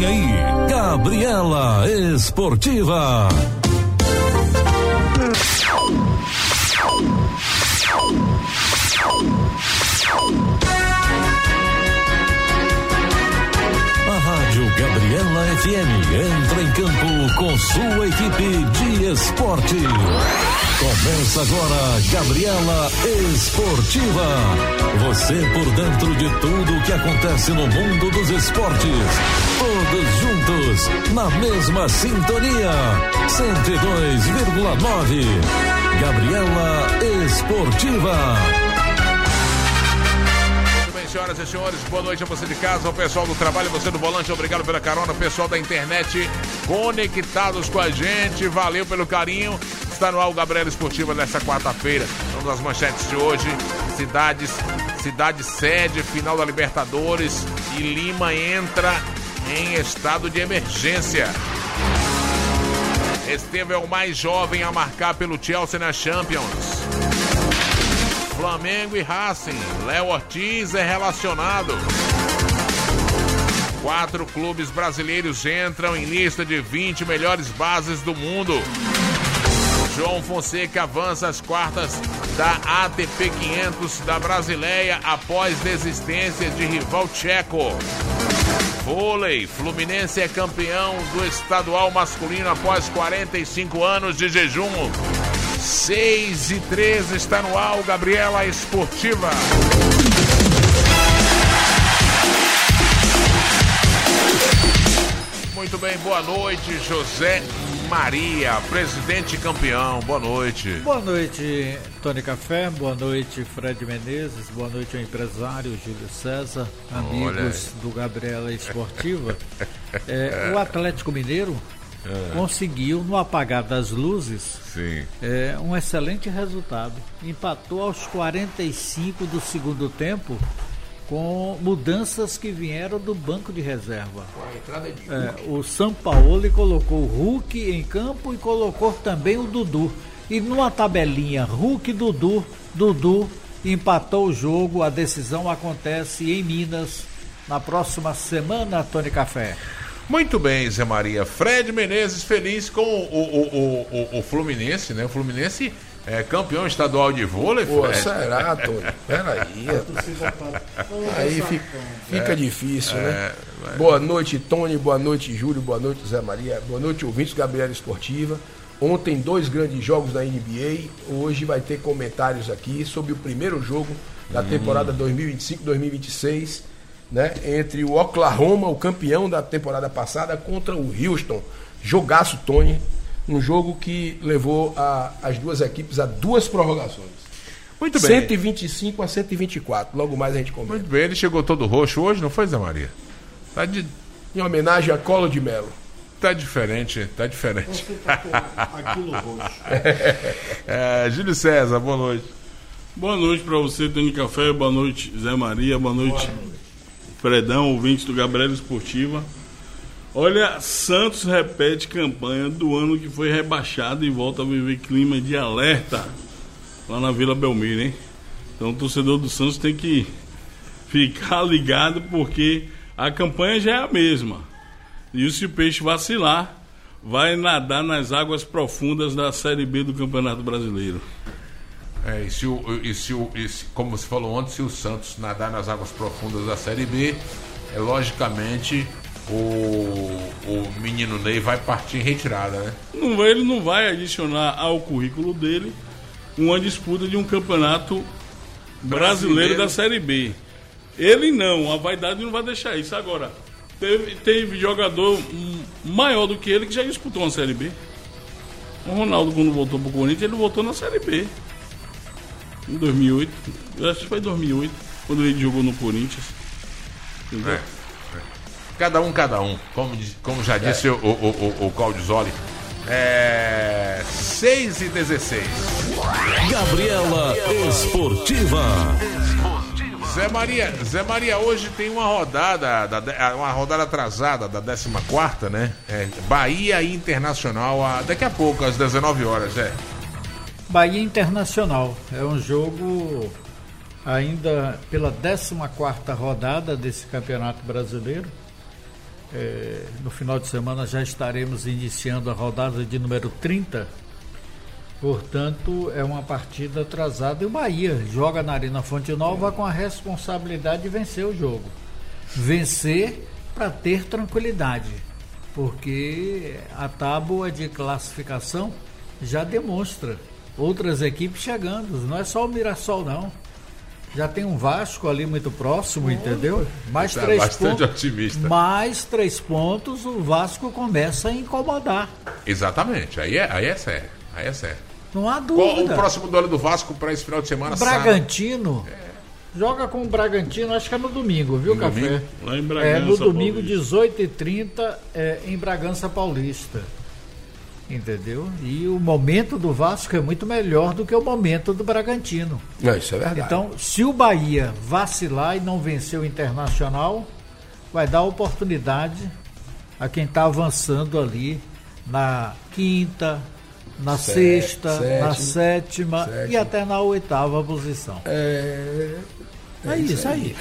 Vem aí, Gabriela Esportiva. A Rádio Gabriela FM entra em campo com sua equipe de esporte. Começa agora Gabriela Esportiva. Você por dentro de tudo o que acontece no mundo dos esportes. Todos juntos, na mesma sintonia. 102,9. Gabriela Esportiva. Senhoras e senhores, boa noite a você de casa, ao pessoal do trabalho, você do volante, obrigado pela carona, pessoal da internet conectados com a gente, valeu pelo carinho. Está no ar o Gabriela Esportiva nesta quarta-feira. Vamos às manchetes de hoje. Cidade sede, final da Libertadores, e Lima entra em estado de emergência. Esteve é o mais jovem a marcar pelo Chelsea na Champions. Flamengo e Racing, Léo Ortiz é relacionado. 4 clubes brasileiros entram em lista de 20 melhores bases do mundo. João Fonseca avança às quartas da ATP 500 da Brasileia após desistência de rival tcheco. Vôlei, Fluminense é campeão do estadual masculino após 45 anos de jejum. 6h13 está no ar o Gabriela Esportiva. Muito bem, boa noite, José Maria, presidente campeão, boa noite. Boa noite, Tony Café, boa noite, Fred Menezes, boa noite ao empresário Júlio César, amigos do Gabriela Esportiva. O Atlético Mineiro conseguiu, no apagar das luzes, um excelente resultado. Empatou aos 45 do segundo tempo, com mudanças que vieram do banco de reserva. O Sampaoli colocou o Hulk em campo e colocou também o Dudu. E numa tabelinha, Hulk, Dudu empatou o jogo. A decisão acontece em Minas na próxima semana, Tony Café. Muito bem, Zé Maria. Fred Menezes feliz com o Fluminense, né? O Fluminense é campeão estadual de vôlei, Fred. Pô, será, Tony? Peraí. Aí fica difícil, né? Boa noite, Tony. Boa noite, Júlio. Boa noite, Zé Maria. Boa noite, ouvintes do Gabriela Esportiva. Ontem, 2 grandes jogos da NBA. Hoje vai ter comentários aqui sobre o primeiro jogo da temporada 2025-2026, né? Entre o Oklahoma, o campeão da temporada passada, contra o Houston. Jogaço, Tony. Um jogo que levou as duas equipes a 2 prorrogações. Muito bem. 125-124. Logo mais a gente comenta. Muito bem, ele chegou todo roxo hoje, não foi, Zé Maria? Em homenagem a Collor de Mello. Tá diferente. Aquilo roxo. Júlio César, boa noite. Boa noite para você, Tony Café. Boa noite, Zé Maria. Boa noite, Fredão, ouvinte do Gabriela Esportiva. Olha, Santos repete campanha do ano que foi rebaixado e volta a viver clima de alerta lá na Vila Belmiro, hein? Então o torcedor do Santos tem que ficar ligado, porque a campanha já é a mesma. E se o Peixe vacilar, vai nadar nas águas profundas da Série B do Campeonato Brasileiro. Como você falou ontem, se o Santos nadar nas águas profundas da Série B, logicamente o menino Ney vai partir em retirada, né? Ele não vai adicionar ao currículo dele uma disputa de um campeonato brasileiro da Série B. Ele não, a vaidade não vai deixar isso. Agora, teve jogador maior do que ele que já disputou uma Série B. O Ronaldo, quando voltou pro Corinthians, ele voltou na Série B. Em 2008, eu acho que foi 2008, quando ele jogou no Corinthians. Entendeu? Cada um, como já disse o Claudio Zoli. 6h16. Gabriela Esportiva. Zé Maria, hoje tem uma rodada atrasada da 14ª, né? Bahia e Internacional, daqui a pouco, às 19 horas, Bahia Internacional, é um jogo ainda pela 14ª rodada desse Campeonato Brasileiro. no final de semana já estaremos iniciando a rodada de número 30. Portanto, é uma partida atrasada e o Bahia joga na Arena Fonte Nova com a responsabilidade de vencer o jogo. Vencer para ter tranquilidade, porque a tábua de classificação já demonstra outras equipes chegando, não é só o Mirassol não. Já tem um Vasco ali muito próximo, entendeu? Mais 3 pontos. Otimista. Mais 3 pontos, o Vasco começa a incomodar. Exatamente, aí é sério. Aí é sério. Não há Qual dúvida. o próximo duelo do Vasco para esse final de semana? Bragantino. Joga com o Bragantino, acho que é no domingo, viu, Café? Domingo? Lá em Bragança, No domingo, Paulista. 18h30, em Bragança Paulista. Entendeu? E o momento do Vasco é muito melhor do que o momento do Bragantino. Isso é verdade. Então, se o Bahia vacilar e não vencer o Internacional, vai dar oportunidade a quem está avançando ali na quinta, na sexta, na sétima e até na 8ª posição. É isso aí.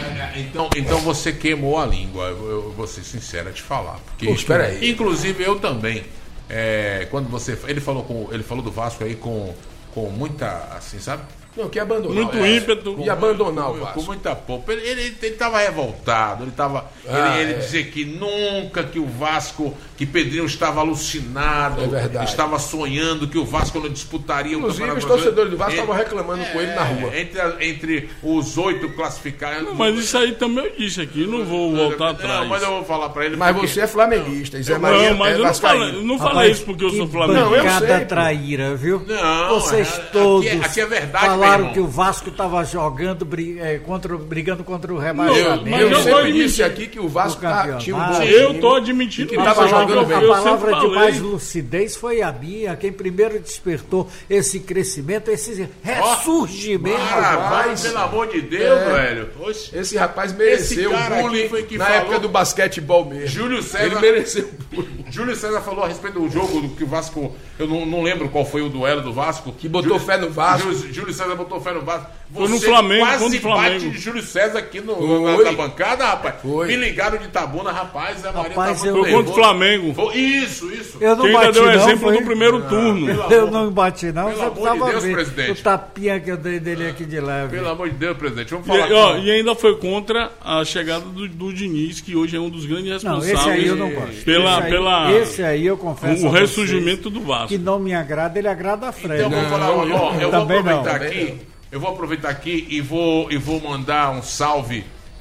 Então você queimou a língua, eu vou ser sincero a te falar. Porque, espera aí. Inclusive eu também. Quando ele falou do Vasco aí com muita, assim, sabe? Não, que abandonar. Muito ímpeto. E abandonar o Vasco. Com muita poupa. Ele tava revoltado, ele dizia que nunca que o Vasco, que Pedrinho estava alucinado, estava sonhando que o Vasco não disputaria o Inclusive, Campeonato os torcedores do Vasco estavam reclamando com ele na rua. Entre os 8 classificados. Não, mas isso aí também eu disse aqui, não vou voltar atrás. Não, mas eu vou falar pra ele. Mas você é flamenguista, Zé Maria Não, mas eu não falei isso porque eu sou flamenguista. Não, eu sei, Cada pô. traíra, viu? Não, vocês todos aqui é verdade, falaram meu irmão. que o Vasco estava jogando, brigando contra o rebaixamento. Mas Eu não sempre vou disse admitir. aqui que o Vasco tinha um bom Eu time. tô admitindo que isso. tava jogando bem. A Eu palavra sempre de mais falei. lucidez foi a minha, quem primeiro despertou esse crescimento, esse ressurgimento. Rapaz, pelo amor de Deus, velho. Oxe. Esse rapaz mereceu Esse cara o bullying aqui foi que na falou. época do basquetebol mesmo. Júlio César. Ele mereceu o bullying. Júlio César falou a respeito do jogo do que o Vasco. Eu não lembro qual foi o duelo do Vasco. Que botou fé no Vasco. Júlio César botou fé no Vasco. Foi no Flamengo, quase contra o Flamengo. bate de Júlio César aqui Foi. na bancada, rapaz. Foi. Me ligaram de Tabuna, rapaz. A Maria Rapaz, tá eu- muito Foi contra o nervosa. Flamengo. Foi- Isso. Eu não Quem ainda bati deu não, exemplo foi? do primeiro turno. Eu não bati não, Pelo você amor de precisava Deus, ver presidente. o tapinha que eu dei dele aqui de leve. Pelo amor de Deus, presidente. Vamos E, falar ó, aqui. e ainda foi contra a chegada do Diniz, que hoje é um dos grandes Não, responsáveis esse aí eu não gosto. pela Esse aí eu confesso o a vocês ressurgimento do Vasco. que não me agrada, ele agrada a Fred. Então vamos falar, ó, eu vou também não. aproveitar aqui. Eu vou aproveitar aqui e vou mandar um salve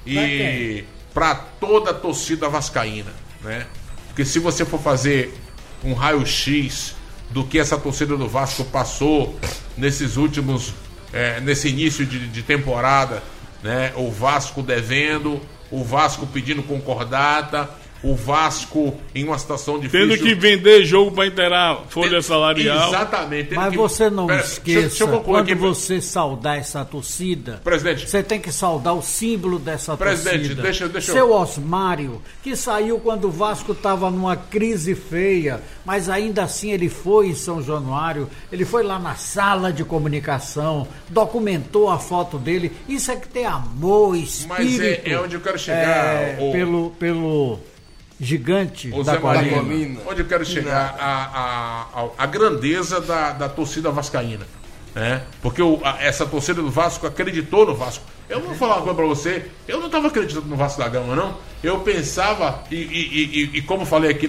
para toda a torcida vascaína, né? Porque se você for fazer um raio-x do que essa torcida do Vasco passou nesses últimos nesse início de temporada, né? O Vasco devendo, o Vasco pedindo concordata, o Vasco em uma situação difícil. Tendo que vender jogo para inteirar folha salarial. Exatamente. tendo Mas que- você não Pera, esqueça, deixa eu concluir quando aqui. você saudar essa torcida, Presidente. você tem que saudar o símbolo dessa Presidente, torcida. deixa eu- Seu Osmário, que saiu quando o Vasco estava numa crise feia, mas ainda assim ele foi em São Januário, ele foi lá na sala de comunicação, documentou a foto dele. Isso é que tem amor, espírito. Mas é onde eu quero chegar. Pelo gigante Ô, da Zé Maria, colina. onde eu quero chegar a grandeza da torcida vascaína, né? Porque essa torcida do Vasco acreditou no Vasco. Eu vou falar uma coisa pra você, eu não estava acreditando no Vasco da Gama, não. Eu pensava, e como falei aqui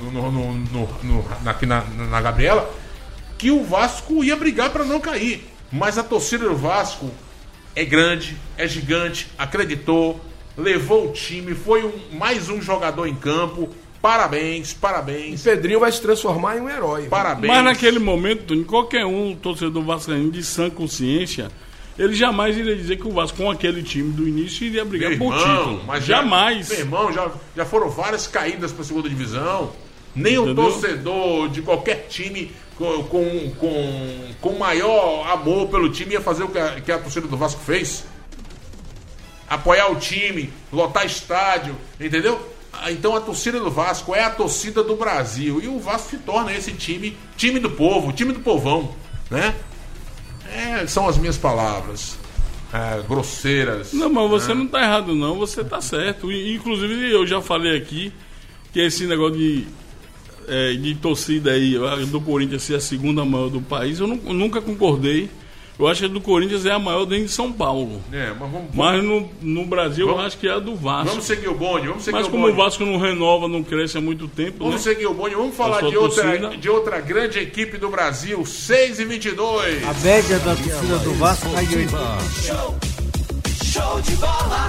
aqui na Gabriela, que o Vasco ia brigar para não cair. Mas a torcida do Vasco é grande, é gigante, acreditou, levou o time, foi mais um jogador em campo. Parabéns. Pedrinho vai se transformar em um herói. Parabéns. Mas naquele momento, Tony, qualquer torcedor vascaíno de sã consciência, ele jamais iria dizer que o Vasco, com aquele time do início, iria brigar Meu por irmão, título. mas Jamais. Meu irmão, já foram várias caídas para a segunda divisão. Nem o Entendeu? torcedor de qualquer time com maior amor pelo time ia fazer o que a torcida do Vasco fez. Apoiar o time, lotar estádio, entendeu? Então a torcida do Vasco é a torcida do Brasil. E o Vasco se torna esse time do povo, time do povão, né? São as minhas palavras. grosseiras. Não, mas você não tá errado não, você tá certo. Inclusive eu já falei aqui que esse negócio de torcida aí do Corinthians ser a segunda maior do país, eu nunca concordei. Eu acho que a do Corinthians é a maior dentro de São Paulo. Mas no Brasil eu acho que é a do Vasco. Vamos seguir o bonde. Mas como o Vasco não renova, não cresce há muito tempo. Vamos seguir o bonde. Vamos falar de outra grande equipe do Brasil. 6h22. A média da torcida do Vasco cai de 80. Show de bola.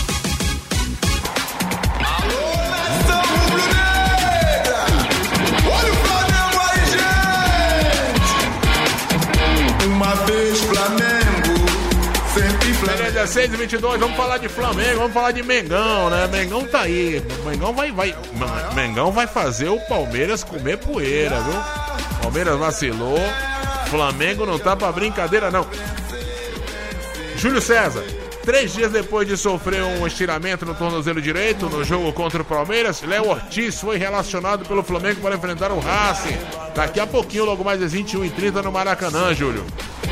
Olha o Flamengo aí, gente! Uma vez Flamengo, sempre Flamengo. Beleza, 6h22, vamos falar de Flamengo, vamos falar de Mengão, né? Mengão tá aí. Mengão vai fazer o Palmeiras comer poeira, viu? Palmeiras vacilou. Flamengo não tá pra brincadeira, não. Júlio César. 3 dias depois de sofrer um estiramento no tornozelo direito no jogo contra o Palmeiras, Léo Ortiz foi relacionado pelo Flamengo para enfrentar o Racing. Daqui a pouquinho, logo mais às 21h30 no Maracanã, Júlio.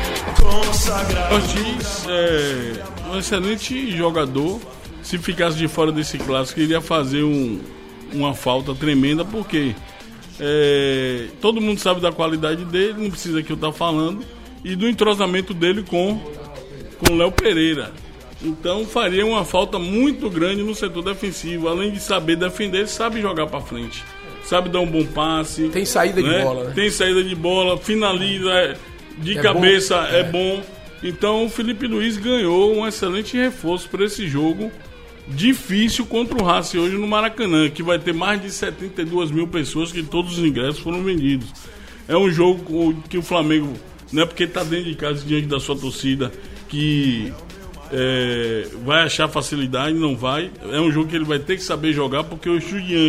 Ortiz é um excelente jogador. Se ficasse de fora desse clássico, iria fazer uma falta tremenda, porque todo mundo sabe da qualidade dele, não precisa que eu estar falando, e do entrosamento dele com o Léo Pereira. Então faria uma falta muito grande no setor defensivo. Além de saber defender, ele sabe jogar para frente, sabe dar um bom passe, tem saída de bola, né? Tem saída de bola, finaliza de cabeça, bom. É bom. Então o Felipe Luiz ganhou um excelente reforço para esse jogo difícil contra o Racing hoje no Maracanã, que vai ter mais de 72 mil pessoas, que todos os ingressos foram vendidos. É um jogo que o Flamengo, não é porque está dentro de casa diante da sua torcida que vai achar facilidade, não vai. É um jogo que ele vai ter que saber jogar, porque o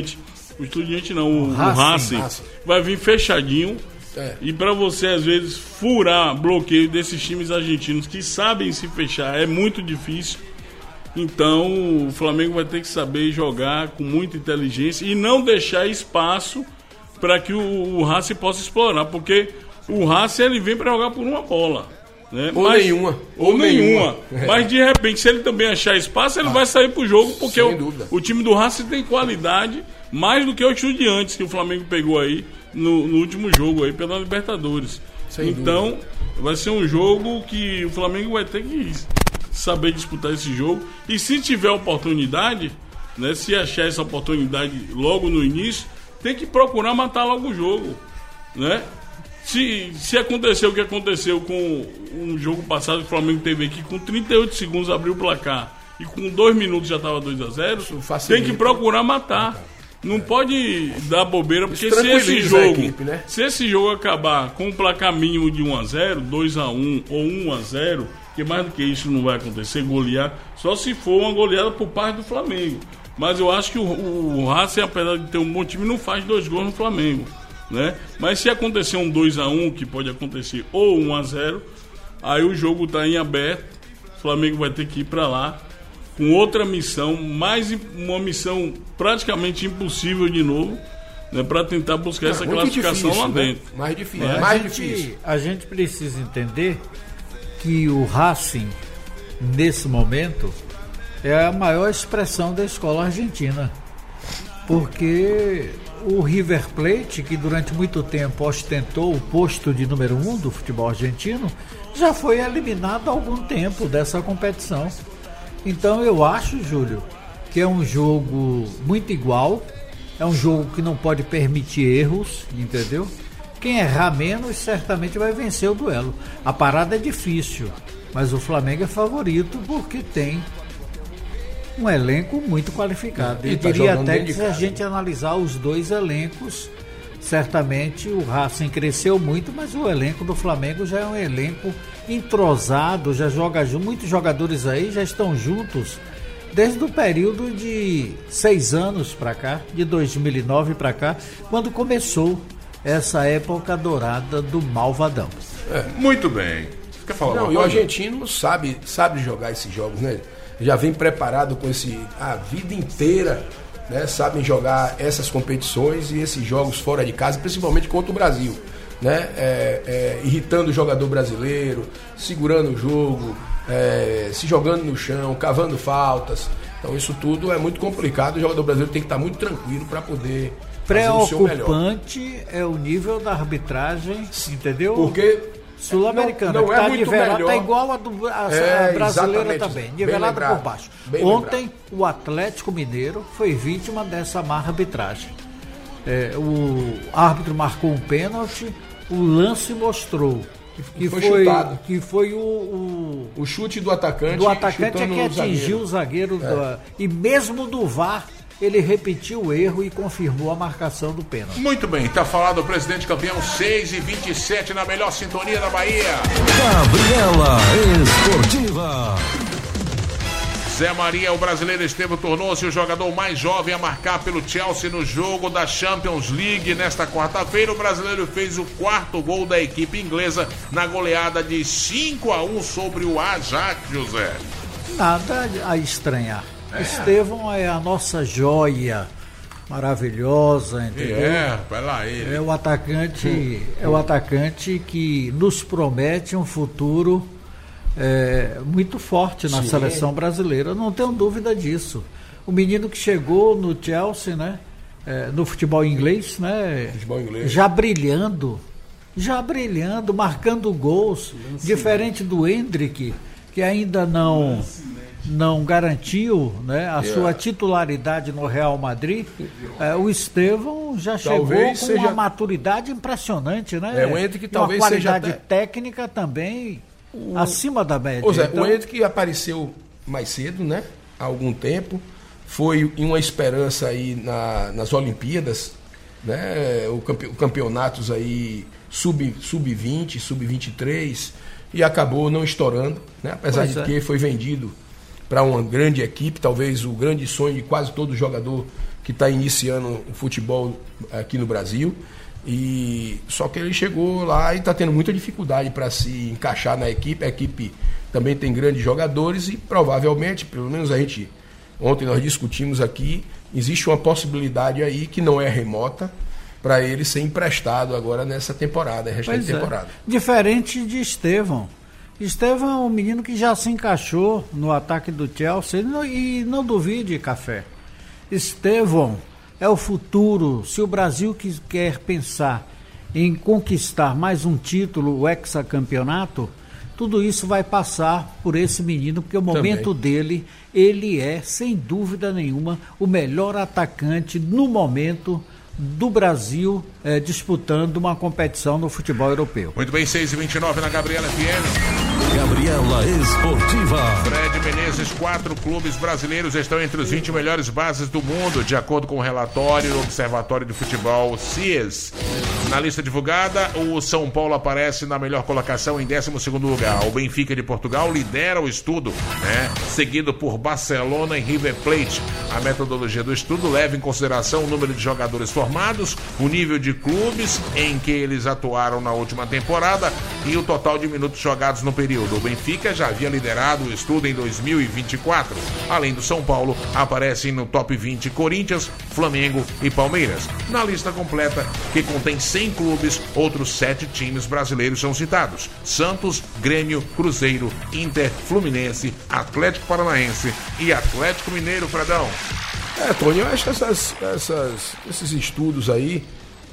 Racing vai vir fechadinho. E para você às vezes furar bloqueio desses times argentinos que sabem se fechar é muito difícil. Então o Flamengo vai ter que saber jogar com muita inteligência e não deixar espaço para que o Racing possa explorar, porque o Racing ele vem para jogar por uma bola, né? Ou nenhuma. Mas de repente, se ele também achar espaço, ele vai sair pro jogo, porque o time do Racing tem qualidade mais do que o Estudiantes que o Flamengo pegou aí no último jogo aí pela Libertadores. Então vai ser um jogo que o Flamengo vai ter que saber disputar esse jogo, e se tiver oportunidade, né, se achar essa oportunidade logo no início, tem que procurar matar logo o jogo, né? Se acontecer o que aconteceu com um jogo passado que o Flamengo teve aqui, com 38 segundos abriu o placar e com 2 minutos já estava 2-0, tem que procurar matar. Não pode dar bobeira, porque se esse jogo acabar com um placar mínimo de 1-0, 2-1 ou 1-0, que mais do que isso não vai acontecer, golear, só se for uma goleada por parte do Flamengo. Mas eu acho que o Racing, apesar de ter um bom time, não faz 2 gols no Flamengo, né? Mas se acontecer um 2-1, que pode acontecer, ou 1-0, aí o jogo está em aberto, o Flamengo vai ter que ir para lá com outra missão, uma missão praticamente impossível de novo, né, para tentar buscar essa classificação difícil, lá dentro. Né? Mais difícil. A gente precisa entender que o Racing, nesse momento, é a maior expressão da escola argentina, porque o River Plate, que durante muito tempo ostentou o posto de número 1 do futebol argentino, já foi eliminado há algum tempo dessa competição. Então eu acho, Júlio, que é um jogo muito igual, é um jogo que não pode permitir erros, entendeu? Quem errar menos certamente vai vencer o duelo. A parada é difícil, mas o Flamengo é favorito porque tem um elenco muito qualificado. Eu diria até que se a gente analisar os dois elencos, certamente o Racing cresceu muito, mas o elenco do Flamengo já é um elenco entrosado, já joga junto. Muitos jogadores aí já estão juntos desde o período de 6 anos para cá, de 2009 para cá, quando começou essa época dourada do Malvadão. Muito bem. Quer falar? Não, e o argentino sabe jogar esses jogos, né? Já vem preparado com a vida inteira, né? Sabem jogar essas competições e esses jogos fora de casa, principalmente contra o Brasil, né? Irritando o jogador brasileiro, segurando o jogo, se jogando no chão, cavando faltas. Então isso tudo é muito complicado. O jogador brasileiro tem que estar muito tranquilo para poder fazer o seu melhor. Preocupante é o nível da arbitragem, entendeu? Porque sul-americana, não que é está muito nivelada, melhor. está igual a brasileira também, nivelada lembrado, por baixo. bem Ontem, lembrado. o Atlético Mineiro foi vítima dessa má arbitragem. O árbitro marcou um pênalti, o lance mostrou que foi chutado. Que foi o chute do atacante. Do atacante é chutando que atingiu o zagueiro. E mesmo do VAR, ele repetiu o erro e confirmou a marcação do pênalti. Muito bem, tá falado o presidente campeão 6h27 na melhor sintonia da Bahia. Gabriela Esportiva. Zé Maria, o brasileiro Estevam, tornou-se o jogador mais jovem a marcar pelo Chelsea no jogo da Champions League. Nesta quarta-feira, o brasileiro fez o 4º gol da equipe inglesa na goleada de 5-1 sobre o Ajax, José. Nada a estranhar. Estevão é a nossa joia maravilhosa, entendeu? Vai lá ele. É o atacante que nos promete um futuro muito forte na seleção brasileira, não tenho dúvida disso. O menino que chegou no Chelsea, né, no futebol inglês, né, já brilhando, marcando gols, diferente do Endrick, que ainda não garantiu, né, a sua titularidade no Real Madrid. O Estevão já chegou com uma maturidade impressionante, né? O Endrick talvez uma qualidade seja técnica também acima da média. O Endrick apareceu mais cedo, né? Há algum tempo. Foi em uma esperança aí nas Olimpíadas, né? O campeonatos aí sub-20, sub-23, e acabou não estourando, né? Apesar de que foi vendido para uma grande equipe, talvez o grande sonho de quase todo jogador que está iniciando o futebol aqui no Brasil. E só que ele chegou lá e está tendo muita dificuldade para se encaixar na equipe. A equipe também tem grandes jogadores e provavelmente, pelo menos ontem nós discutimos aqui, existe uma possibilidade aí que não é remota para ele ser emprestado agora nessa temporada, restante temporada. Diferente de Estevão. Estevão é um menino que já se encaixou no ataque do Chelsea e não duvide, Café. Estevão é o futuro. Se o Brasil quer pensar em conquistar mais um título, o hexacampeonato, tudo isso vai passar por esse menino, porque o momento dele, ele é, sem dúvida nenhuma, o melhor atacante no momento do Brasil disputando uma competição no futebol europeu. Muito bem, 6h29 na Gabriela FM. Gabriela Esportiva. Fred Menezes, 4 clubes brasileiros estão entre os 20 melhores bases do mundo, de acordo com o relatório do Observatório de Futebol CIES. Na lista divulgada, o São Paulo aparece na melhor colocação em 12º lugar. O Benfica de Portugal lidera o estudo, né? Seguido por Barcelona e River Plate. A metodologia do estudo leva em consideração o número de jogadores formados, o nível de clubes em que eles atuaram na última temporada e o total de minutos jogados no período. O Benfica já havia liderado o estudo em 2024. Além do São Paulo, aparecem no top 20 Corinthians, Flamengo e Palmeiras. Na lista completa, que contém 100 clubes, outros 7 times brasileiros são citados: Santos, Grêmio, Cruzeiro, Inter, Fluminense, Atlético Paranaense e Atlético Mineiro, Fredão. Tony, eu acho que esses estudos aí,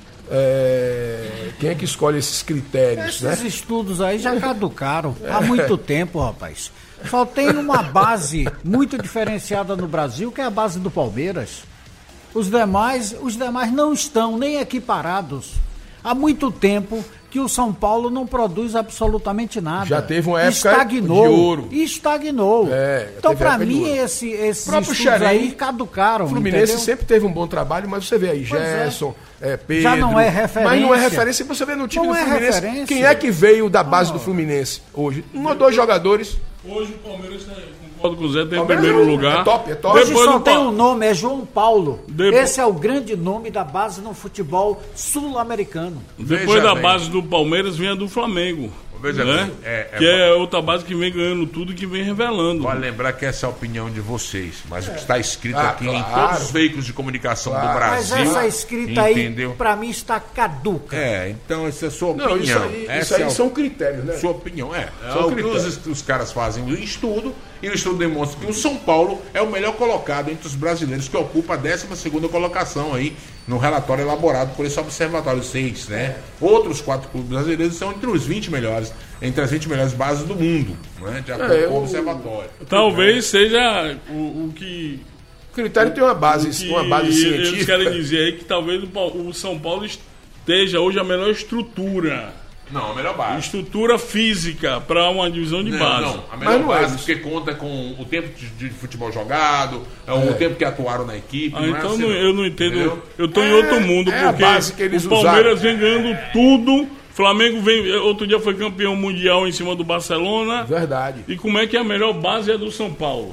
quem é que escolhe esses critérios, Esses estudos aí já caducaram há muito tempo, rapaz. Só tem uma base muito diferenciada no Brasil, que é a base do Palmeiras. Os demais não estão nem equiparados. Há muito tempo que o São Paulo não produz absolutamente nada. Já teve uma época de ouro. Estagnou. Então, para mim, esses estudos aí caducaram. O Fluminense entendeu? sempre teve um bom trabalho, mas você vê aí, Gerson, Pedro... Já não é referência. Mas não é referência. Você vê no time não do é Fluminense, referência. quem é que veio da base do Fluminense hoje? 1 ou 2 jogadores. Hoje o Palmeiras concordo com o Zé, tem em primeiro lugar. É top. Hoje só tem um nome, é João Paulo. Esse é o grande nome da base no futebol sul-americano. Depois da base do Palmeiras vinha do Flamengo. Veja né? bem, que é outra base que vem ganhando tudo e que vem revelando. Vale lembrar que essa é a opinião de vocês, mas o que está escrito aqui em todos os veículos de comunicação do Brasil. Mas essa escrita aí, pra mim, está caduca. Então essa é a sua opinião. Não, isso aí são critérios, né? Sua opinião, São o que os caras fazem o estudo, e o estudo demonstra que o São Paulo é o melhor colocado entre os brasileiros, que ocupa a 12ª colocação aí no relatório elaborado por esse Observatório 6, né? Outros 4 clubes brasileiros são entre os 20 melhores, entre as 20 melhores bases do mundo, né? De acordo com o Observatório. Talvez seja o que... O critério tem uma base científica. Eles querem dizer aí que talvez o São Paulo esteja hoje a melhor estrutura. Não, a melhor base. Estrutura física para uma divisão de base. Não, a melhor base, porque conta com o tempo de futebol jogado, o tempo que atuaram na equipe. Então assim, eu não entendo. Entendeu? Eu estou em outro mundo, porque o Palmeiras vem ganhando tudo. Flamengo vem, outro dia foi campeão mundial em cima do Barcelona. Verdade. E como é que a melhor base é do São Paulo?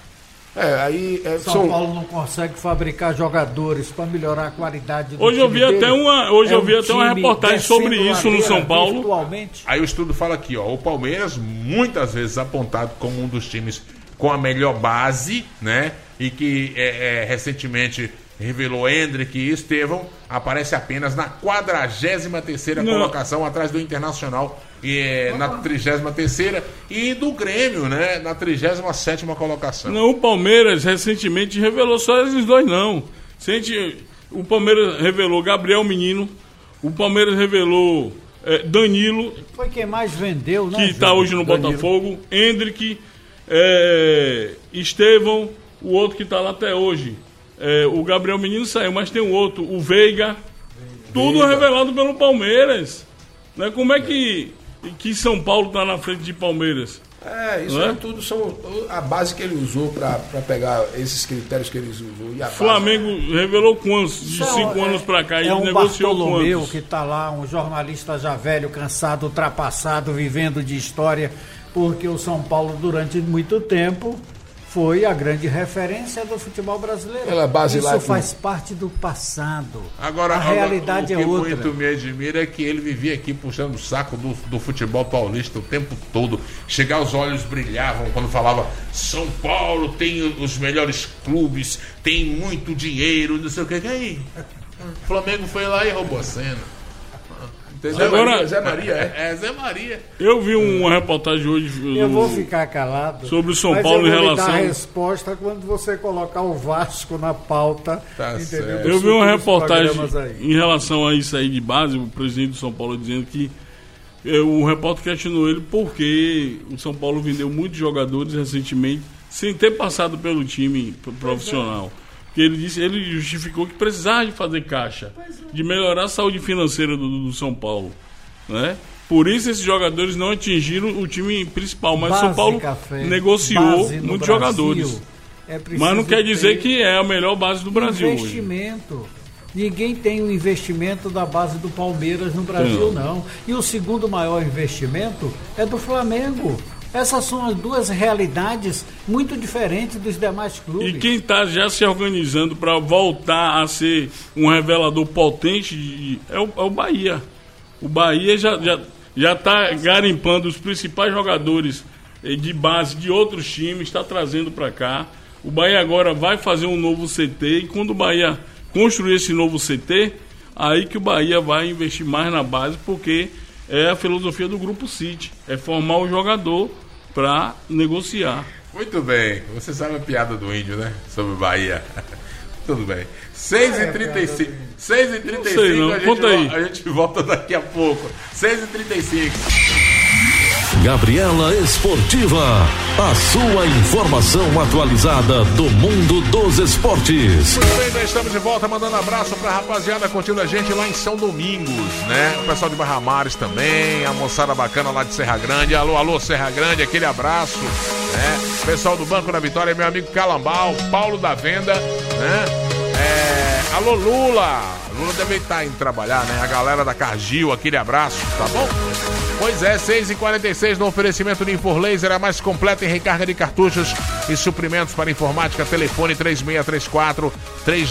São Paulo não consegue fabricar jogadores para melhorar a qualidade do Hoje eu vi time até uma reportagem sobre isso no São Paulo. Virtualmente. Aí o estudo fala aqui, ó, o Palmeiras muitas vezes apontado como um dos times com a melhor base, né? E que recentemente revelou Hendrick e Estevão, aparece apenas na 43ª colocação, atrás do Internacional na 33ª e do Grêmio, né, na 37ª colocação. Não, o Palmeiras recentemente revelou só esses dois, não. O Palmeiras revelou Gabriel Menino, o Palmeiras revelou Danilo. Foi quem mais vendeu, né? Que está hoje no Danilo. Botafogo, Hendrick, Estevão, o outro que está lá até hoje. O Gabriel Menino saiu, mas tem um outro, o Veiga. Tudo revelado pelo Palmeiras. Né? Como é que São Paulo está na frente de Palmeiras? Isso tudo são a base que ele usou para pegar esses critérios que ele usou. E a Flamengo revelou quantos? De 5 anos para cá, ele negociou Bartolomeu, quantos? Que está lá, um jornalista já velho, cansado, ultrapassado, vivendo de história, porque o São Paulo durante muito tempo foi a grande referência do futebol brasileiro. Isso faz parte do passado. Agora, a realidade é outra. O que muito me admira é que ele vivia aqui puxando o saco do futebol paulista o tempo todo. Chegar os olhos brilhavam quando falava São Paulo tem os melhores clubes, tem muito dinheiro, não sei o que. E aí? O Flamengo foi lá e roubou a cena. Entendeu? Agora, Zé Maria, Zé Maria. Eu vi uma reportagem hoje. Eu vou ficar calado. Sobre o São Paulo em relação. Eu vou dar a resposta quando você colocar o Vasco na pauta. Tá entendeu? Eu vi uma reportagem em relação a isso aí de base, o presidente do São Paulo dizendo que o repórter questionou ele porque o São Paulo vendeu muitos jogadores recentemente sem ter passado pelo time profissional. Que ele justificou que precisava de fazer caixa, de melhorar a saúde financeira do São Paulo, né? Por isso esses jogadores não atingiram o time principal, mas o São Paulo negociou muitos jogadores. Mas não quer dizer que é a melhor base do Brasil hoje. Ninguém tem o investimento da base do Palmeiras no Brasil, não. E o segundo maior investimento é do Flamengo. Essas são as duas realidades muito diferentes dos demais clubes. E quem está já se organizando para voltar a ser um revelador potente é o Bahia. O Bahia já está garimpando os principais jogadores de base de outros times, está trazendo para cá. O Bahia agora vai fazer um novo CT e quando o Bahia construir esse novo CT, aí que o Bahia vai investir mais na base, porque é a filosofia do Grupo City, é formar o jogador para negociar. Muito bem, você sabe a piada do índio, né? Sobre o Bahia. Tudo bem. 6h35. 6h35, a gente volta daqui a pouco. 6h35. Gabriela Esportiva, a sua informação atualizada do mundo dos esportes. Muito bem, nós estamos de volta, mandando abraço pra rapaziada curtindo a gente lá em São Domingos, né? O pessoal de Barra Mares também, a moçada bacana lá de Serra Grande. Alô, Serra Grande, aquele abraço, né? O pessoal do Banco da Vitória, meu amigo Calambal, Paulo da Venda, né? Alô, Lula deve estar indo trabalhar, né? A galera da Cargill, aquele abraço, tá bom? Pois é, 6h46 no oferecimento de Inforlaser, a mais completa em recarga de cartuchos e suprimentos para informática. Telefone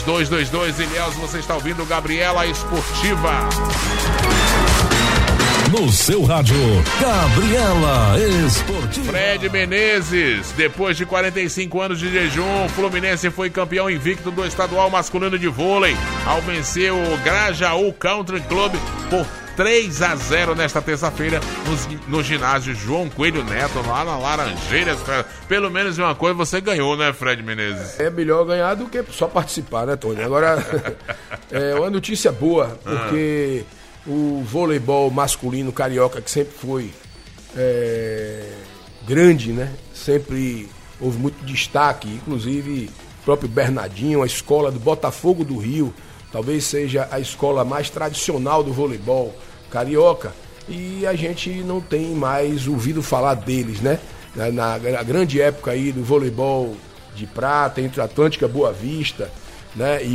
3634-3222. Ilhéus, você está ouvindo Gabriela Esportiva. no seu rádio. Gabriela Esportiva. Fred Menezes, depois de 45 anos de jejum, Fluminense foi campeão invicto do estadual masculino de vôlei, ao vencer o Grajaú Country Club por 3-0 nesta terça-feira no ginásio João Coelho Neto, lá na Laranjeiras. Pelo menos uma coisa você ganhou, né, Fred Menezes? É melhor ganhar do que só participar, né, Tony? Agora, é uma notícia boa, porque o voleibol masculino carioca, que sempre foi grande, né? Sempre houve muito destaque, inclusive o próprio Bernardinho, a escola do Botafogo do Rio, talvez seja a escola mais tradicional do voleibol carioca, e a gente não tem mais ouvido falar deles, né? Na grande época aí do voleibol de prata, entre Atlântica e Boa Vista, né? E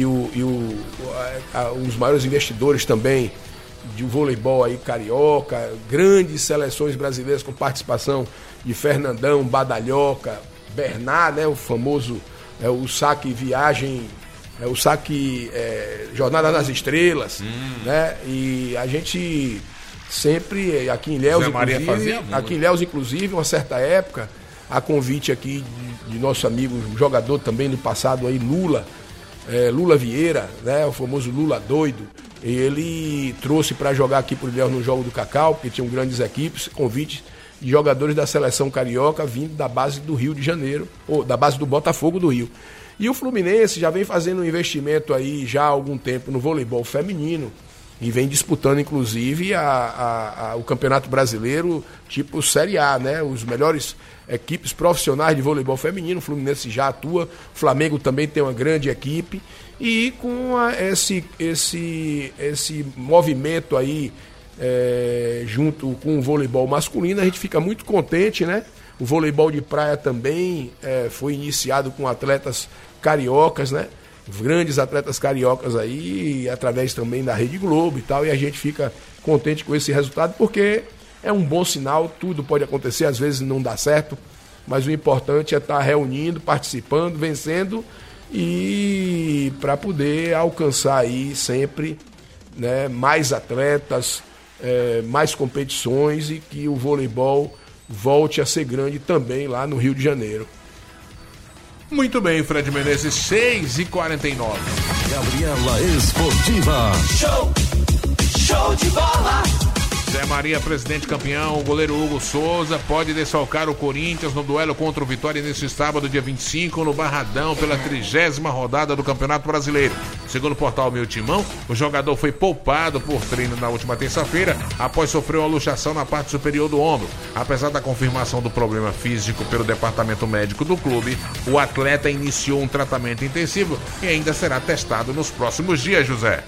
os maiores investidores também de voleibol aí carioca, grandes seleções brasileiras com participação de Fernandão, Badalhoca, Bernard, né? O famoso o saque viagem, o saque Jornada nas Estrelas, né? E a gente sempre, aqui em Ilhéus, inclusive, uma certa época, a convite aqui de nosso amigo, jogador também do passado aí, Lula Vieira, né? O famoso Lula doido, e ele trouxe para jogar aqui por Ilhéus no Jogo do Cacau, porque tinham grandes equipes, convites de jogadores da seleção carioca vindo da base do Rio de Janeiro, ou da base do Botafogo do Rio. E o Fluminense já vem fazendo um investimento aí já há algum tempo no voleibol feminino e vem disputando inclusive o Campeonato Brasileiro tipo Série A, né? Os melhores equipes profissionais de voleibol feminino. O Fluminense já atua, o Flamengo também tem uma grande equipe, e com esse movimento aí junto com o voleibol masculino, a gente fica muito contente, né? O voleibol de praia também foi iniciado com atletas cariocas, né? Grandes atletas cariocas aí, através também da Rede Globo e tal, e a gente fica contente com esse resultado, porque é um bom sinal. Tudo pode acontecer, às vezes não dá certo, mas o importante é estar reunindo, participando, vencendo, e para poder alcançar aí sempre, né, mais atletas, mais competições, e que o voleibol volte a ser grande também lá no Rio de Janeiro. Muito bem, Fred Menezes, 6h49. Gabriela Esportiva. Show de bola. Zé Maria, presidente campeão, o goleiro Hugo Souza pode desfalcar o Corinthians no duelo contra o Vitória neste sábado, dia 25, no Barradão, pela 30ª rodada do Campeonato Brasileiro. Segundo o portal Meu Timão, o jogador foi poupado por treino na última terça-feira, após sofrer uma luxação na parte superior do ombro. Apesar da confirmação do problema físico pelo departamento médico do clube, o atleta iniciou um tratamento intensivo e ainda será testado nos próximos dias, José.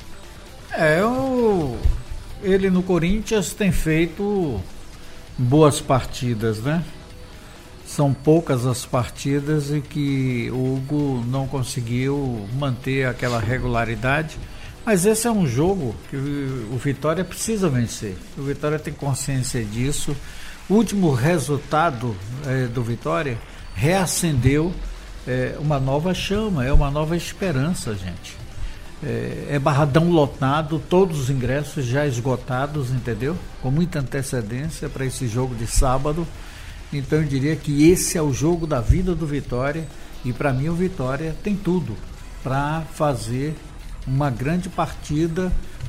Ele no Corinthians tem feito boas partidas, né? São poucas as partidas em que o Hugo não conseguiu manter aquela regularidade, mas esse é um jogo que o Vitória precisa vencer. O Vitória tem consciência disso. O último resultado do Vitória reacendeu uma nova chama, uma nova esperança, gente. Barradão lotado, todos os ingressos já esgotados, entendeu? Com muita antecedência para esse jogo de sábado. Então eu diria que esse é o jogo da vida do Vitória, e para mim o Vitória tem tudo para fazer uma grande partida,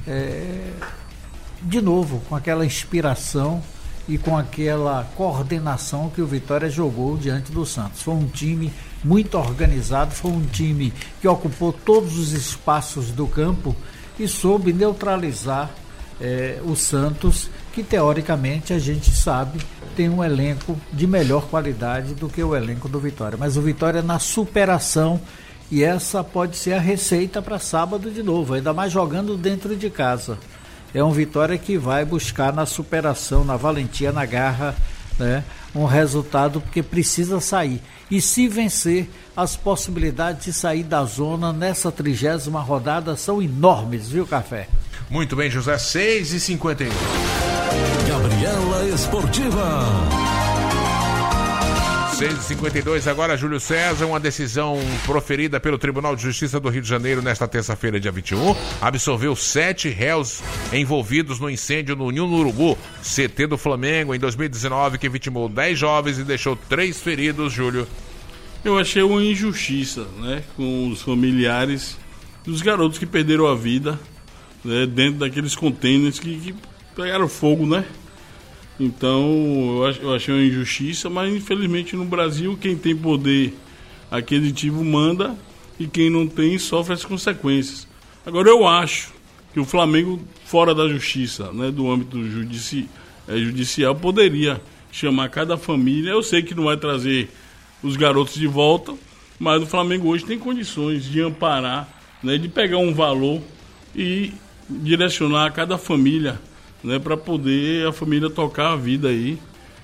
de novo, com aquela inspiração e com aquela coordenação que o Vitória jogou diante do Santos. Foi um time muito organizado, foi um time que ocupou todos os espaços do campo e soube neutralizar o Santos, que teoricamente a gente sabe tem um elenco de melhor qualidade do que o elenco do Vitória. Mas o Vitória na superação, e essa pode ser a receita para sábado de novo, ainda mais jogando dentro de casa. É um Vitória que vai buscar na superação, na valentia, na garra, né, um resultado, porque precisa sair. E se vencer, as possibilidades de sair da zona nessa 30ª rodada são enormes, viu, Café? Muito bem, José, 6h51. Gabriela Esportiva. 6h52 agora, Júlio César. Uma decisão proferida pelo Tribunal de Justiça do Rio de Janeiro nesta terça-feira, dia 21, absolveu 7 réus envolvidos no incêndio no Ninho do Urubu, CT do Flamengo, em 2019, que vitimou 10 jovens e deixou 3 feridos, Júlio. Eu achei uma injustiça, né, com os familiares dos garotos que perderam a vida, né, dentro daqueles contêineres que pegaram fogo, né? Então, eu achei uma injustiça, mas infelizmente no Brasil quem tem poder aquisitivo manda e quem não tem sofre as consequências. Agora, eu acho que o Flamengo, fora da justiça, né, do âmbito judicial, poderia chamar cada família. Eu sei que não vai trazer os garotos de volta, mas o Flamengo hoje tem condições de amparar, né, de pegar um valor e direcionar a cada família, né, para poder a família tocar a vida aí.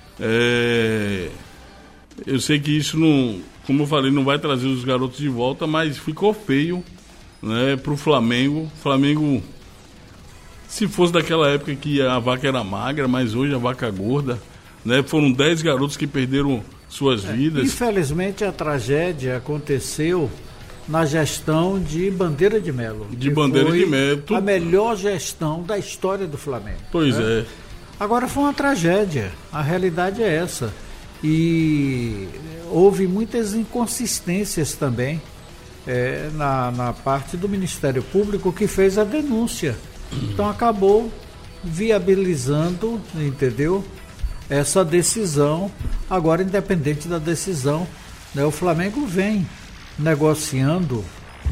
Eu sei que isso não, como eu falei, não vai trazer os garotos de volta, mas ficou feio, né, para o Flamengo. O Flamengo, se fosse daquela época que a vaca era magra, mas hoje a vaca é gorda, né, foram 10 garotos que perderam suas vidas. Infelizmente a tragédia aconteceu na gestão de Bandeira de Melo. A melhor gestão da história do Flamengo. Pois é. Agora foi uma tragédia. A realidade é essa. E houve muitas inconsistências também na parte do Ministério Público que fez a denúncia. Então acabou viabilizando, entendeu? Essa decisão. Agora, independente da decisão, né, o Flamengo vem negociando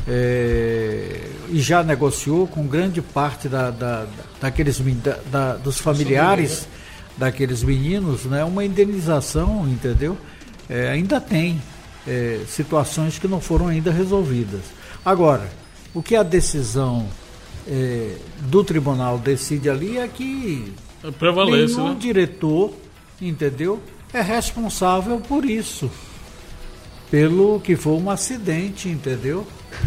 e já negociou com grande parte dos familiares daqueles meninos, né, uma indenização, entendeu? Ainda tem situações que não foram ainda resolvidas. Agora, o que a decisão do tribunal decide ali é que prevalece, nenhum né? diretor, entendeu, é responsável por isso, pelo que foi um acidente, entendeu?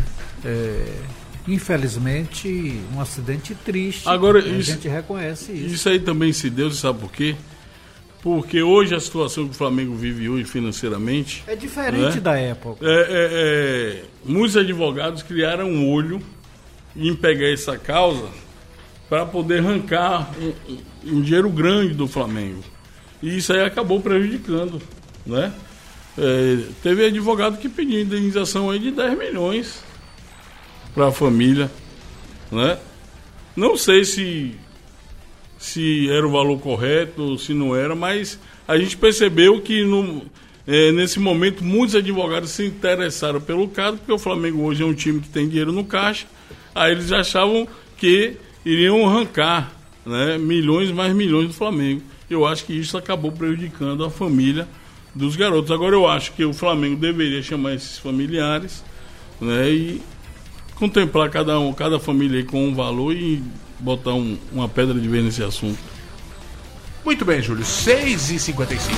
Infelizmente, um acidente triste. Agora, a gente reconhece isso. Isso aí também se deu, sabe por quê? Porque hoje a situação que o Flamengo vive hoje financeiramente é diferente, né, da época. Muitos advogados criaram um olho em pegar essa causa para poder arrancar um dinheiro grande do Flamengo. E isso aí acabou prejudicando, né? Teve advogado que pediu indenização aí de 10 milhões para a família, né? Não sei se era o valor correto ou se não era, mas a gente percebeu que nesse momento muitos advogados se interessaram pelo caso, porque o Flamengo hoje é um time que tem dinheiro no caixa. Aí eles achavam que iriam arrancar, né, milhões mais milhões do Flamengo. Eu acho que isso acabou prejudicando a família dos garotos. Agora eu acho que o Flamengo deveria chamar esses familiares, né, e contemplar cada família aí com um valor e botar uma pedra de vez nesse assunto. Muito bem, Júlio. 6h55.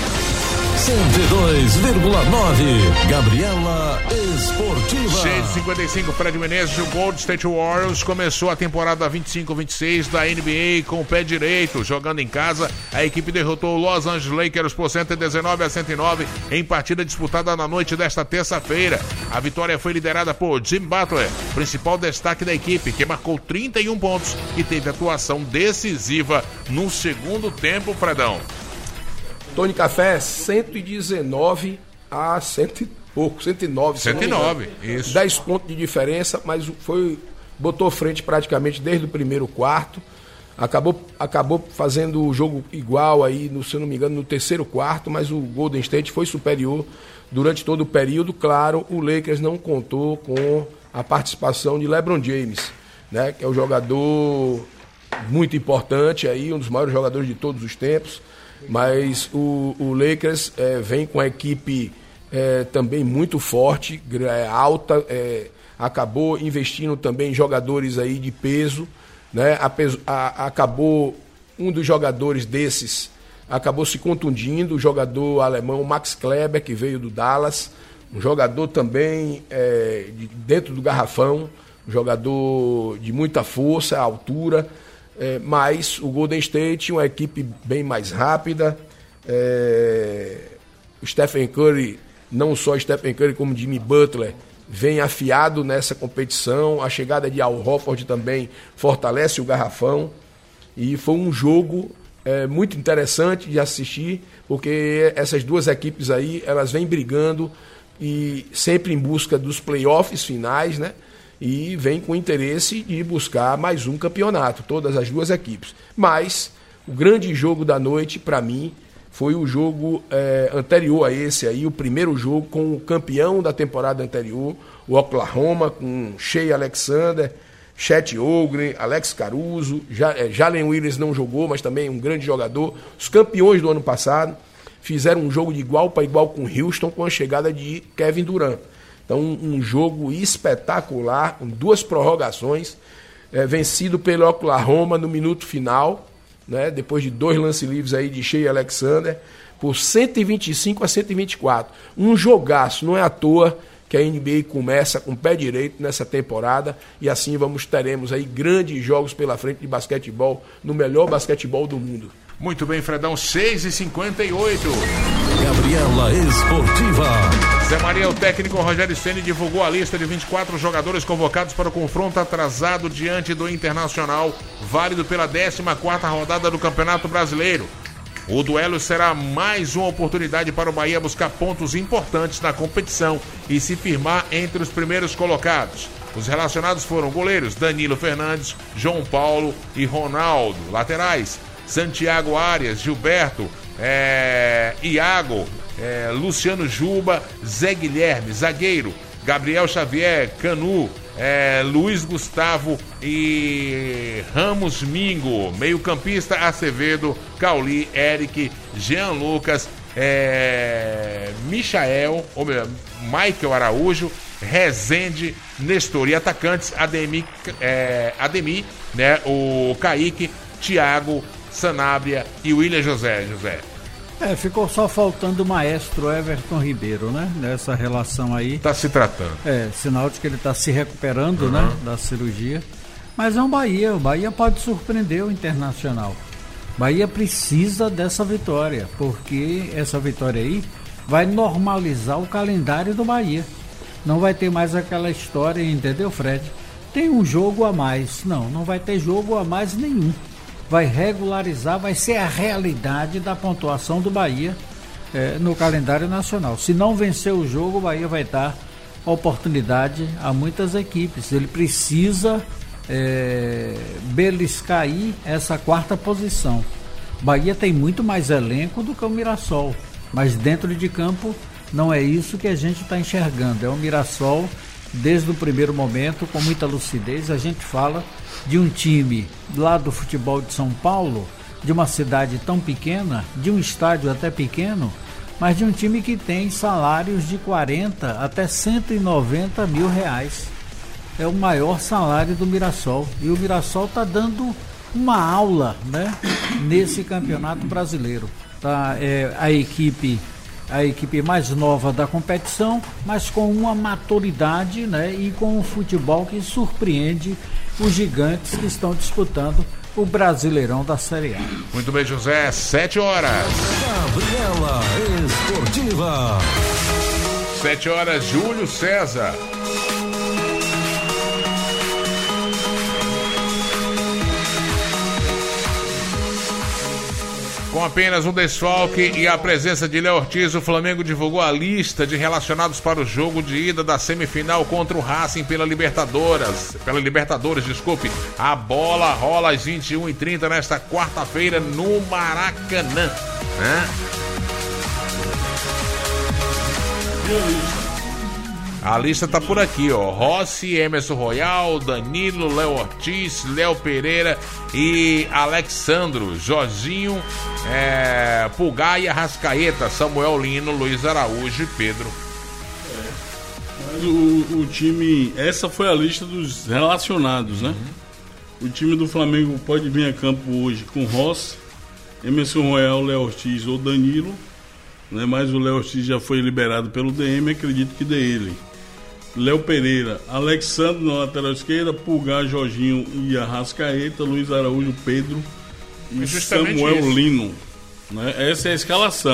102,9. Gabriela Esportiva. 6h55, Fred Menezes. O Golden State Warriors começou a temporada 25-26 da NBA com o pé direito. Jogando em casa, a equipe derrotou o Los Angeles Lakers por 119-109 em partida disputada na noite desta terça-feira. A vitória foi liderada por Jim Butler, principal destaque da equipe, que marcou 31 pontos e teve atuação decisiva no segundo tempo, Fredão. Tony Café, 119 a 100 e pouco, 109. 109, isso. 10 pontos de diferença, mas botou frente praticamente desde o primeiro quarto. Acabou fazendo o jogo igual aí, se eu não me engano, no terceiro quarto, mas o Golden State foi superior durante todo o período. Claro, o Lakers não contou com a participação de LeBron James, né, que é um jogador muito importante aí, um dos maiores jogadores de todos os tempos. Mas o Lakers vem com a equipe também muito forte, alta, acabou investindo também em jogadores aí de peso, né? Acabou um dos jogadores desses acabou se contundindo, o jogador alemão Max Kleber, que veio do Dallas, um jogador também dentro do garrafão, um jogador de muita força, altura. Mas o Golden State, uma equipe bem mais rápida, O Stephen Curry, não só Stephen Curry como Jimmy Butler, vem afiado nessa competição. A chegada de Al Horford também fortalece o garrafão. E foi um jogo muito interessante de assistir, porque essas duas equipes aí, elas vêm brigando e sempre em busca dos playoffs finais, né? E vem com interesse de buscar mais um campeonato, todas as duas equipes. Mas o grande jogo da noite, para mim, foi o jogo anterior a esse aí, o primeiro jogo com o campeão da temporada anterior, o Oklahoma, com Shai Alexander, Chet Holmgren, Alex Caruso, Jalen Williams não jogou, mas também um grande jogador. Os campeões do ano passado fizeram um jogo de igual para igual com Houston, com a chegada de Kevin Durant. Então, um jogo espetacular, com 2 prorrogações, vencido pelo Oklahoma no minuto final, né, depois de 2 lances livres aí de Shai Alexander, por 125-124. Um jogaço, não é à toa que a NBA começa com o pé direito nessa temporada, e assim teremos aí grandes jogos pela frente de basquetebol, no melhor basquetebol do mundo. Muito bem, Fredão, 6h58. Gabriela Esportiva. Zé Maria, o técnico Rogério Ceni divulgou a lista de 24 jogadores convocados para o confronto atrasado diante do Internacional, válido pela 14ª rodada do Campeonato Brasileiro. O duelo será mais uma oportunidade para o Bahia buscar pontos importantes na competição e se firmar entre os primeiros colocados. Os relacionados foram goleiros Danilo Fernandes, João Paulo e Ronaldo. Laterais, Santiago Arias, Gilberto, Iago, Luciano Juba, Zé Guilherme. Zagueiro, Gabriel Xavier, Canu, Luiz Gustavo e Ramos Mingo. Meio campista, Acevedo, Cauli, Eric, Jean Lucas, Michael Araújo, Rezende, Nestor. E atacantes, Ademir, né, o Kaique, Thiago, Sanabria e William José. Ficou só faltando o maestro Everton Ribeiro, né? Nessa relação aí. Tá se tratando. Sinal de que ele está se recuperando, né? Da cirurgia. Mas é um Bahia. O Bahia pode surpreender o Internacional. O Bahia precisa dessa vitória, porque essa vitória aí vai normalizar o calendário do Bahia. Não vai ter mais aquela história, entendeu, Fred? Tem um jogo a mais. Não vai ter jogo a mais nenhum. Vai regularizar, vai ser a realidade da pontuação do Bahia no calendário nacional. Se não vencer o jogo, o Bahia vai dar oportunidade a muitas equipes. Ele precisa beliscar aí essa 4ª posição. O Bahia tem muito mais elenco do que o Mirassol, mas dentro de campo não é isso que a gente está enxergando. É o Mirassol, desde o primeiro momento, com muita lucidez. A gente fala de um time lá do futebol de São Paulo, de uma cidade tão pequena, de um estádio até pequeno, mas de um time que tem salários de 40 até 190 mil reais. É o maior salário do Mirassol. E o Mirassol está dando uma aula, né, nesse campeonato brasileiro. Tá, a equipe mais nova da competição, mas com uma maturidade, né, e com um futebol que surpreende os gigantes que estão disputando o Brasileirão da Série A. Muito bem, José, 7 horas. Gabriela Esportiva. 7 horas, Júlio César. Com apenas um desfalque e a presença de Léo Ortiz, o Flamengo divulgou a lista de relacionados para o jogo de ida da semifinal contra o Racing pela Libertadores. A bola rola às 21h30 nesta quarta-feira no Maracanã, né? A lista tá por aqui, ó. Rossi, Emerson Royal, Danilo, Léo Ortiz, Léo Pereira e Alexandro, Jorginho, Pulgar e Arrascaeta, Samuel Lino, Luiz Araújo e Pedro. Mas o time, essa foi a lista dos relacionados, né? O time do Flamengo pode vir a campo hoje com Rossi, Emerson Royal, Léo Ortiz ou Danilo, né? Mas o Léo Ortiz já foi liberado pelo DM, acredito que dê ele. Léo Pereira, Alexandre na lateral esquerda, Pulgar, Jorginho e Arrascaeta, Luiz Araújo, Pedro e Samuel Lino, né? Essa é a escalação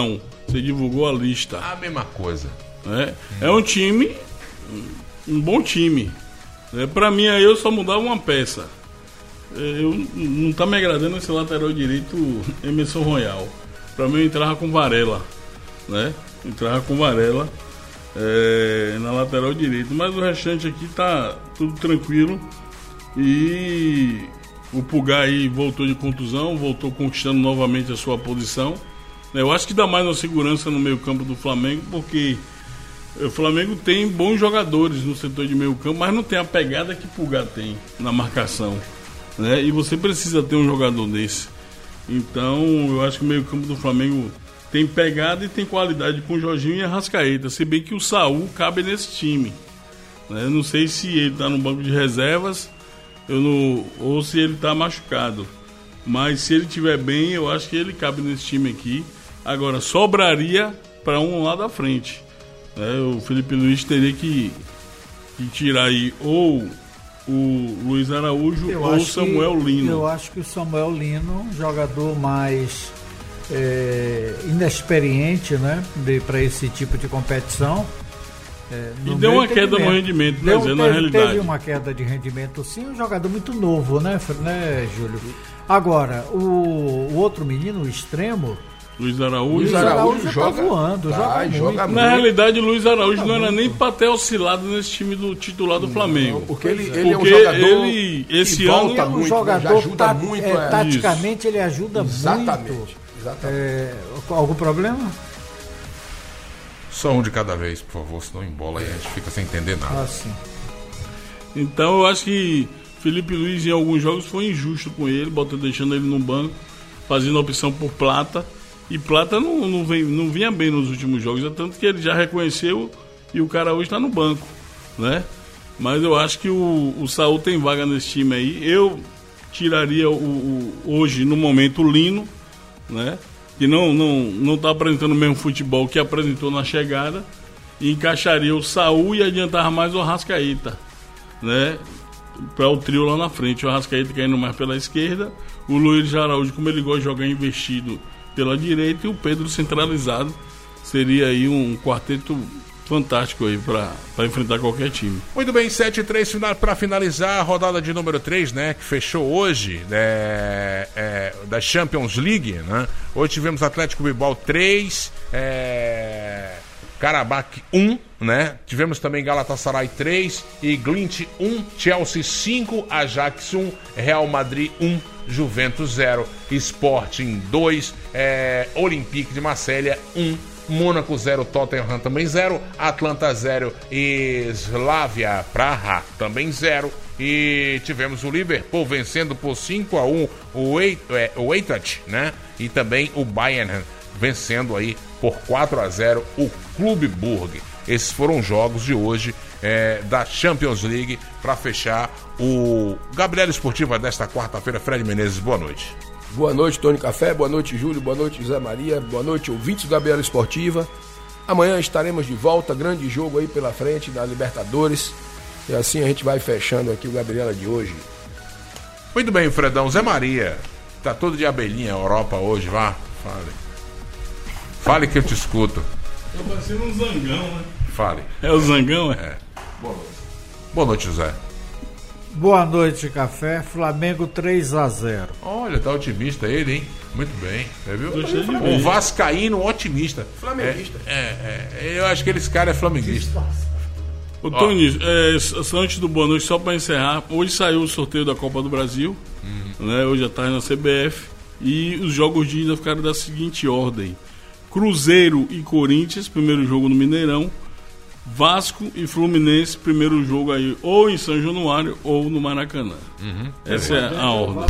Você divulgou a lista. A mesma coisa. É um time, um bom time. Pra mim, aí eu só mudava uma peça. Não tá me agradando esse lateral direito, Emerson Royal. Pra mim, eu entrava com Varela. Entrava com Varela na lateral direita. Mas o restante aqui tá tudo tranquilo. E o Pulgar aí voltou de contusão, voltou conquistando novamente a sua posição. Eu acho que dá mais uma segurança no meio campo do Flamengo, porque o Flamengo tem bons jogadores no setor de meio campo, mas não tem a pegada que Pulgar tem na marcação, e você precisa ter um jogador desse. Então eu acho que o meio campo do Flamengo tem pegada e tem qualidade com o Jorginho e Arrascaeta, se bem que o Saul cabe nesse time. Eu não sei se ele está no banco de reservas ou se ele está machucado, mas se ele estiver bem, eu acho que ele cabe nesse time aqui. Agora sobraria para um lá da frente. O Felipe Luiz teria que tirar aí ou o Luiz Araújo ou o Samuel Lino. Eu acho que o Samuel Lino, um jogador mais inexperiente, para esse tipo de competição. E deu uma queda no rendimento, na realidade. Teve uma queda de rendimento, sim, um jogador muito novo, né, Júlio? Agora, o outro menino, o extremo, Luiz Araújo joga voando, joga muito. Na realidade, o Luiz Araújo não era nem para ter oscilado nesse time do titular do Flamengo. Não, porque ele é um jogador esse ano é um jogador ajuda muito. Taticamente, ele ajuda Exatamente. muito. Algum problema? Só um de cada vez, por favor, senão embola e a gente fica sem entender nada. Sim. Então eu acho que Felipe Luiz em alguns jogos foi injusto com ele, deixando ele no banco, fazendo a opção por Plata. E Plata não vinha bem nos últimos jogos, tanto que ele já reconheceu e o cara hoje está no banco, Mas eu acho que o Saul tem vaga nesse time aí. Eu tiraria hoje, no momento, o Lino, que não está apresentando o mesmo futebol que apresentou na chegada, e encaixaria o Saul e adiantava mais o Arrascaeta, para o trio lá na frente. O Arrascaeta caindo mais pela esquerda, o Luiz Araújo, como ele gosta de jogar investido, pela direita, e o Pedro centralizado. Seria aí um quarteto fantástico aí para enfrentar qualquer time. Muito bem, 7-3 para finalizar a rodada de número 3, que fechou hoje, da Champions League, Hoje tivemos Atlético Bilbao 3, Karabakh 1, Tivemos também Galatasaray 3, e Glint 1, Chelsea 5, Ajax 1, Real Madrid 1, Juventus 0, Sporting 2, Olympique de Marselha 1, Mônaco 0, Tottenham também 0, Atlanta 0 e Slavia Praha também 0. E tivemos o Liverpool vencendo por 5-1 o Eintracht, E também o Bayern vencendo aí por 4-0 o Clube Brugge. Esses foram os jogos de hoje da Champions League para fechar o Gabriela Esportiva desta quarta-feira. Fred Menezes, boa noite. Boa noite, Tony Café, boa noite, Júlio, boa noite, Zé Maria, boa noite, ouvintes do Gabriela Esportiva. Amanhã estaremos de volta, grande jogo aí pela frente da Libertadores. E assim a gente vai fechando aqui o Gabriela de hoje. Muito bem, Fredão. Zé Maria, tá todo de abelhinha Europa hoje, vá. Fale que eu te escuto. Tá parecendo um zangão, Fale. É o zangão, Boa noite. Boa noite, José. Boa noite, Café. Flamengo 3-0. Olha, tá otimista ele, hein? Muito bem. Viu? Um vascaíno otimista. Flamenguista. Eu acho que esse cara é flamenguista. Ô, Tony, antes do boa noite, só para encerrar, hoje saiu o sorteio da Copa do Brasil, hoje à tarde na CBF, e os jogos de ida ficaram da seguinte ordem: Cruzeiro e Corinthians, primeiro jogo no Mineirão; Vasco e Fluminense, primeiro jogo aí ou em São Januário ou no Maracanã. Essa é a ordem.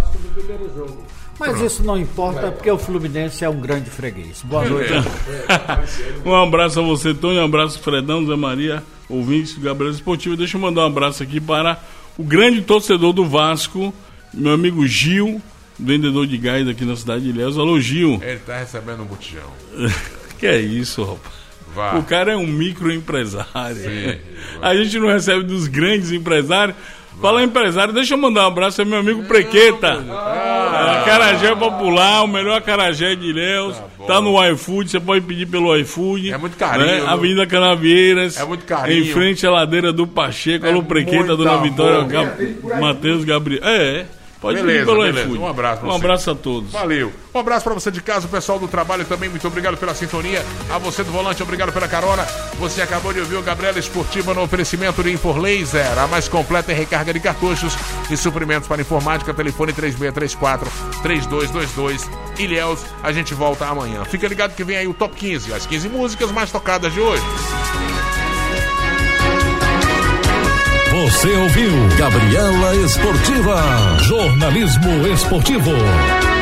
Mas isso não importa, porque o Fluminense é um grande freguês. Boa noite. Um abraço a você, Tony, um abraço Fredão, Zé Maria, ouvintes do Gabriela Esportiva. Deixa eu mandar um abraço aqui para o grande torcedor do Vasco, meu amigo Gil, vendedor de gás aqui na cidade de Ilhéus. Alô, Gil. Ele tá recebendo um botijão. Que é isso, rapaz? Vá. O cara é um microempresário. A gente não recebe dos grandes empresários. Fala, empresário, deixa eu mandar um abraço ao meu amigo Prequeta. Acarajé popular, o melhor acarajé de Ilhéus. Tá no iFood, você pode pedir pelo iFood. É muito carinho. Né? Avenida Canavieiras. É muito carinho. Em frente à ladeira do Pacheco, Alô Prequeta, Dona Vitória, Matheus Gabriel. Pode pedir pelo iFood. Um abraço. Um abraço a todos. Valeu. Um abraço pra você de casa, o pessoal do trabalho também. Muito obrigado pela sintonia. A você do volante, obrigado pela carona. Você acabou de ouvir o Gabriela Esportiva no oferecimento de Inforlaser, a mais completa em recarga de cartuchos e suprimentos para informática. Telefone 3634-3222. Ilhéus, a gente volta amanhã. Fica ligado que vem aí o Top 15, as 15 músicas mais tocadas de hoje. Você ouviu Gabriela Esportiva, jornalismo esportivo.